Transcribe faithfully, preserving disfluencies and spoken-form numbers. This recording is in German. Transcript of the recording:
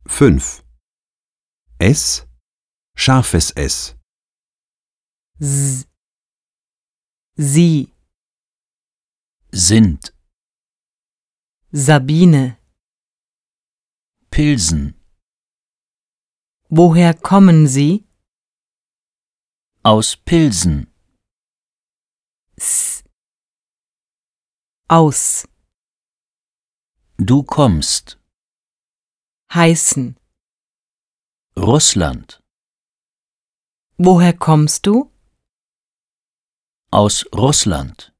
fünf. S, scharfes S. S, sie, sind, Sabine. Pilsen, Woher kommen Sie? aus Pilsen, S, aus, du kommst, heißen. Russland, Woher kommst du? aus Russland.